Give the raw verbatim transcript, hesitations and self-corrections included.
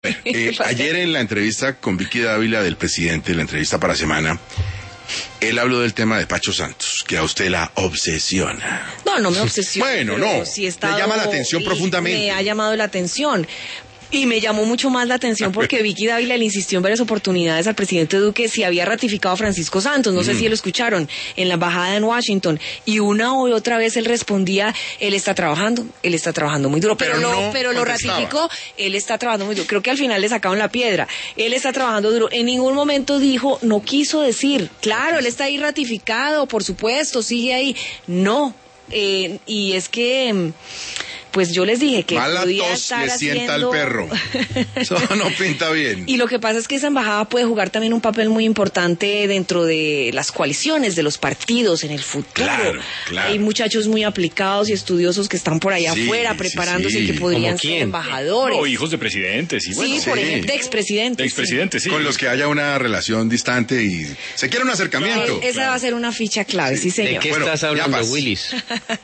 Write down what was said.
Bueno, eh, ayer en la entrevista con Vicky Dávila del presidente, la entrevista para Semana, él habló del tema de Pacho Santos, que a usted la obsesiona. No, no me obsesiona. Bueno, no, sí he estado, le llama la atención profundamente. Me ha llamado la atención. Y me llamó mucho más la atención porque Vicky Dávila le insistió en varias oportunidades al presidente Duque si había ratificado a Francisco Santos. No mm. sé si lo escucharon en la embajada en Washington. Y una o otra vez él respondía, él está trabajando, él está trabajando muy duro. Pero, pero, lo, no pero lo ratificó, él está trabajando muy duro. Creo que al final le sacaron la piedra. Él está trabajando duro. En ningún momento dijo, no quiso decir, claro, él está ahí ratificado, por supuesto, sigue ahí. No. Eh, y es que... pues yo les dije que mala podía tos estar le sienta haciendo... al perro. Eso no pinta bien. Y lo que pasa es que esa embajada puede jugar también un papel muy importante dentro de las coaliciones de los partidos en el futuro. Claro, claro. Hay muchachos muy aplicados y estudiosos que están por allá sí, afuera preparándose sí, sí. y que podrían ser embajadores. O hijos de presidentes. Sí, bueno, sí, por sí. ejemplo, de expresidentes. De expresidentes, sí. Con los que haya una relación distante y se quiera un acercamiento. Esa claro. va a ser una ficha clave, sí, sí señor. ¿De qué bueno, estás hablando, Yapas. Willis?